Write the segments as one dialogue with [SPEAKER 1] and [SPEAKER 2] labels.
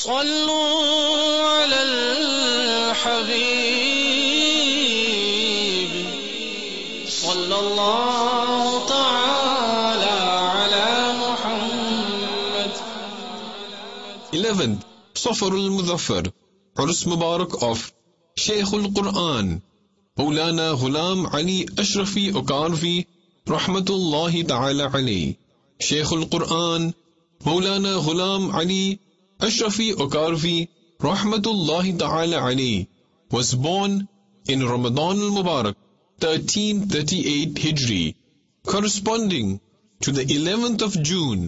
[SPEAKER 1] صلوا على الحبيب صلى الله تعالى على محمد.
[SPEAKER 2] 11th Safar al-Muzaffar, Urus Mubarak of Shaykh al-Quran Maulana Ghulam Ali Ashrafi Okarvi Rahmatullahi Ta'ala alayhi. Shaykh al-Quran Maulana Ghulam Ali Ashrafi Okarvi Rahmatullahi Ta'ala alayhi was born in Ramadan al-Mubarak 1338 Hijri, corresponding to the 11th of June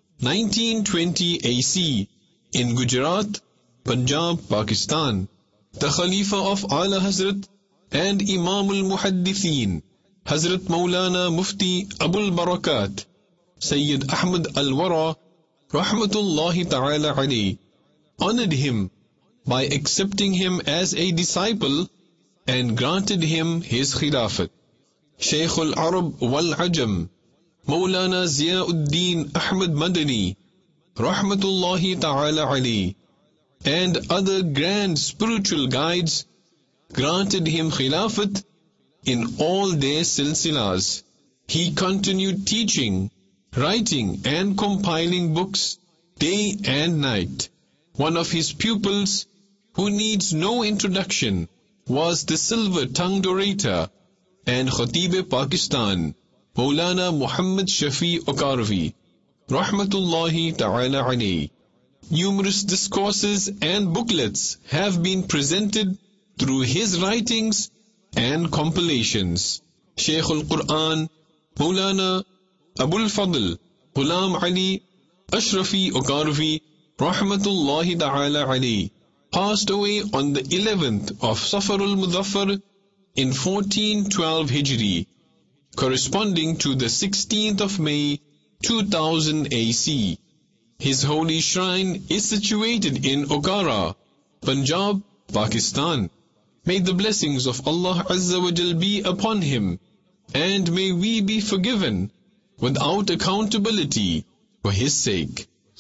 [SPEAKER 2] 1920 AC in Gujarat, Punjab, Pakistan. The Khalifa of Ala Hazrat and Imam al-Muhaddithin, Hazrat Maulana Mufti Abul Barakat, Sayyid Ahmad al-Wara, Rahmatullahi Ta'ala alayhi, honored him by accepting him as a disciple and granted him his Khilafat. Shaykh al-Arab wal-Ajam, Maulana Ziauddin Ahmad Madani, Rahmatullahi Ta'ala alayhi, and other grand spiritual guides granted him Khilafat in all their silsilas. He continued teaching, writing and compiling books day and night. One of his pupils, who needs no introduction, was the silver-tongued orator and Khatib Pakistan, Maulana Muhammad Shafi Okarvi, Rahmatullahi Ta'ala alayhi. Numerous discourses and booklets have been presented through his writings and compilations. Shaykh al-Quran Maulana Abul Fadl Ghulam Ali Ashrafi Okarvi Rahmatullahi Ta'ala alayhi passed away on the 11th of Safar al-Muzaffar in 1412 Hijri, corresponding to the 16th of May 2000 AC. His holy shrine is situated in Okara, Punjab, Pakistan. May the blessings of Allah Azza wa Jal be upon him, and may we be forgiven without accountability for his sake.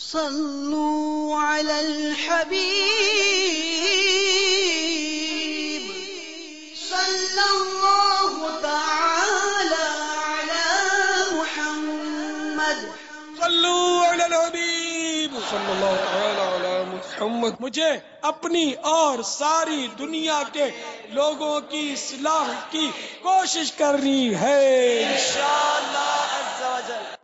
[SPEAKER 3] صلوا على الحبيب صلى الله تعالى على محمد.
[SPEAKER 4] صلوا على الحبيب صلى الله تعالى على محمद. मुझे अपनी और सारी दुनिया के लोगों की इस्लाह की कोशिश करनी है इंशाअल्लाह अज़्ज़ा वजल.